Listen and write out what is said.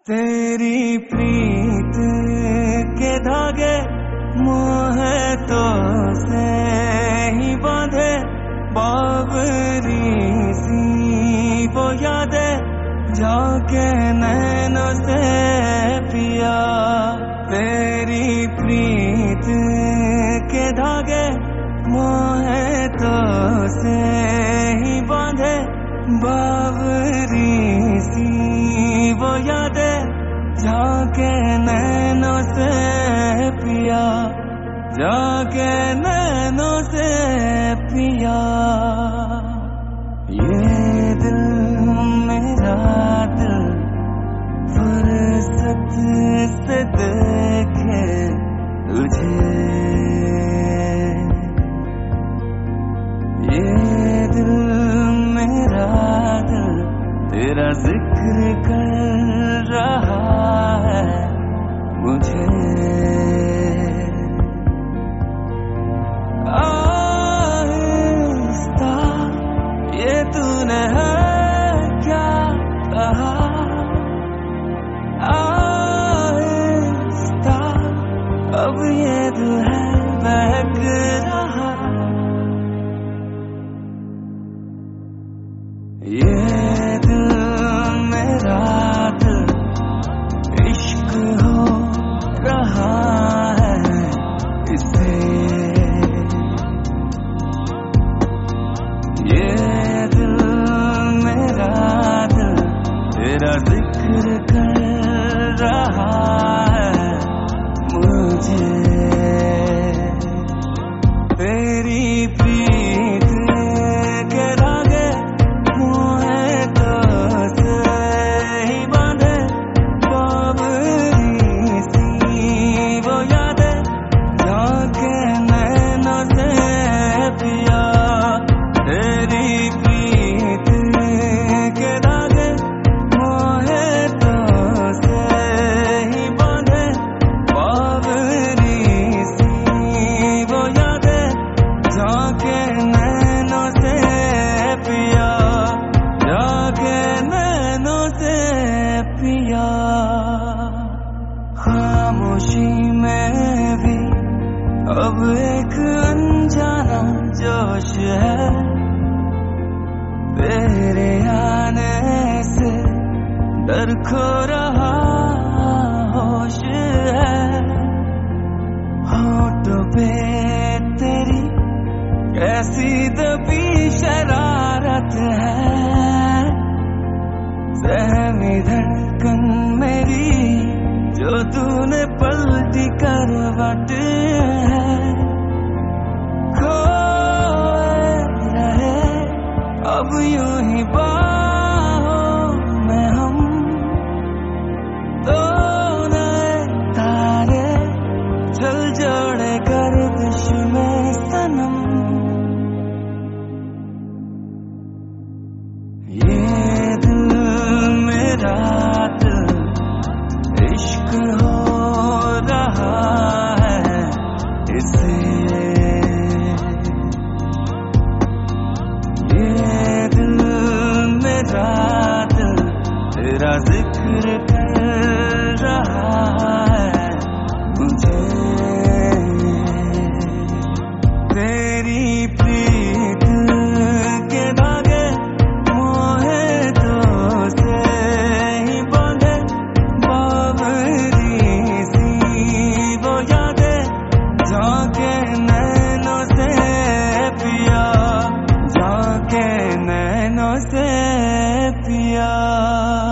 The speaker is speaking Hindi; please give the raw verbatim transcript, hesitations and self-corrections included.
तेरी प्रीत के धागे मोहे तो से ही बांधे, बाबरी सी वो यादें जाके नैनों से पिया। तेरी प्रीत के धागे मोहे तो से ही बांधे, बाबरी सी वो यादें जाके नैनों से पिया, जाके नैनों से पिया। ये दिल मेरा दिल फुर्सत से देखे तुझे, ये दिल मेरा दिल तेरा जिक्र कर रहा है मुझे। आहिस्ता ये तूने है क्या कहा, आहिस्ता अब ये दिल है बहक रहा। ये दिल मेरा दिल इश्क हो रहा है इसे, ये दिल मेरा दिल तेरा जिक्र कर रहा है मुझे। तेरी प्रीत के धागे मोहे तो से ही बांधे, बाबरी सी वो यादें जाके नैनों से पिया। तेरी प्रीत के धागे मोहे तो से ही बांधे, बाबरी सी वो यादें जाके नैनों से पिया, जाके नैनों से पिया। खामोशी में भी अब एक अनजाना जोश है, तेरे आने से डर खो रहा होश है। होठों पे तेरी कैसी दबी शरारत है, सहमी धड़कन मेरी जो तूने पलटी करवट है। खोए रहे अब यूं ही बाहों में हम, दो नए तारे चल जोड़े गर्दिश में सनम। ये दिल मेरा दिल इश्क हो रहा है इसे, ये दिल मेरा दिल तेरा जिक्र कर रहा है मुझे। तेरी प्रीत के धागे मोहे तो से ही बांधे, बाबरी सी वो यादें जाके नैनों से पिया, जाके नैनों से पिया।